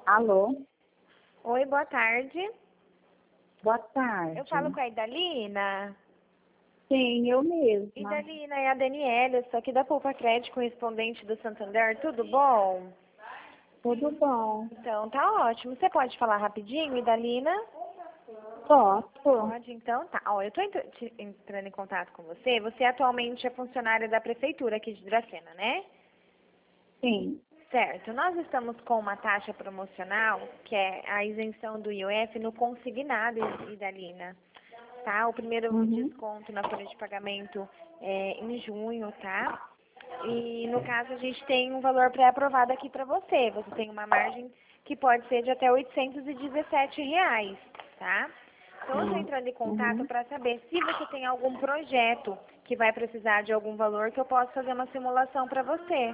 Alô? Oi, boa tarde. Boa tarde. Eu falo com a Idalina. Sim, eu mesma. Idalina, é a Daniela, eu sou aqui da Poupa Crédito, correspondente do Santander, tudo bom? Tudo bom? Então, tá ótimo. Você pode falar rapidinho, Idalina? Posso? Pode, então tá. Ó, eu tô entrando em contato com você. Você atualmente é funcionária da prefeitura aqui de Dracena, né? Sim. Certo. Nós estamos com uma taxa promocional, que é a isenção do IOF no consignado, Idalina. Tá? O primeiro desconto na folha de pagamento é em junho, tá? E no caso a gente tem um valor pré-aprovado aqui para você. Você tem uma margem que pode ser de até R$ 817, tá? Então eu estou entrando em contato para saber se você tem algum projeto que vai precisar de algum valor que eu possa fazer uma simulação para você.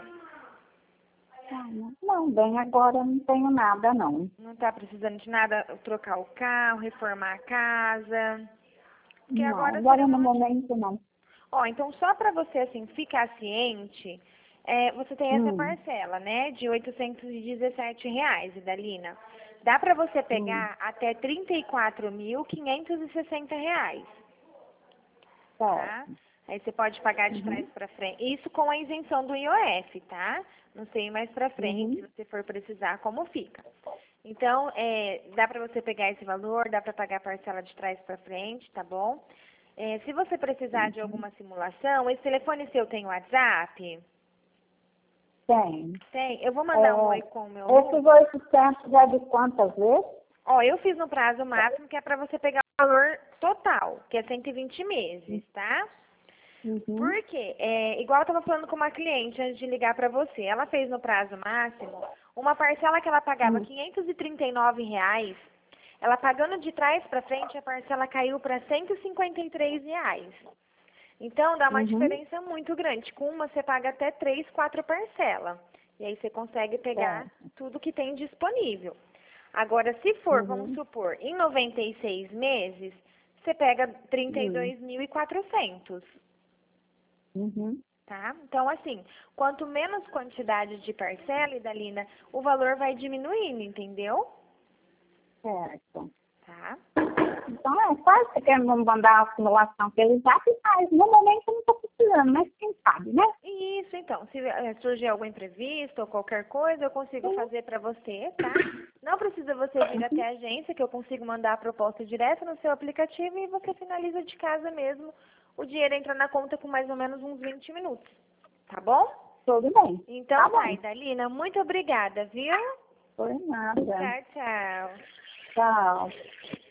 Não, bem, agora eu não tenho nada, não. Não está precisando de nada, trocar o carro, reformar a casa? Porque Não, agora agora seria no uma... momento não. Ó, então só para você, assim, ficar ciente, você tem essa parcela, né, de R$ 817, Idalina. Dá para você pegar até R$ 34.560, tá? Certo. Aí você pode pagar de trás para frente. Isso com a isenção do IOF, tá? Não sei mais para frente, se você for precisar, como fica. Então, dá para você pegar esse valor, dá para pagar a parcela de trás para frente, tá bom? Se você precisar de alguma simulação, esse telefone seu tem WhatsApp? Tem. Tem. Eu vou mandar um oi com o meu Esses número. 800 já de quantas vezes? Ó, eu fiz no prazo máximo, que é para você pegar o valor total, que é 120 meses, tá? Porque, igual eu estava falando com uma cliente antes de ligar para você, ela fez no prazo máximo uma parcela que ela pagava R$ 539, ela pagando de trás para frente, a parcela caiu para R$ 153. Então, dá uma diferença muito grande. Com uma, você paga até 3, 4 parcelas. E aí você consegue pegar tudo que tem disponível. Agora, se for, vamos supor, em 96 meses, você pega 32.400. Tá? Então, assim, quanto menos quantidade de parcela, Idalina, o valor vai diminuindo, entendeu? Certo. Tá? Então faz, você quer me mandar a simulação pelo zap, faz. No momento eu não estou precisando, mas quem sabe, né? Isso, então, se surgir algum imprevisto ou qualquer coisa, eu consigo fazer para você, tá? Não precisa você vir até a agência, que eu consigo mandar a proposta direto no seu aplicativo e você finaliza de casa mesmo. O dinheiro entra na conta com mais ou menos uns 20 minutos, tá bom? Tudo bem. Então tá, Idalina, muito obrigada, viu? Por nada. Tchau, tchau. Tchau.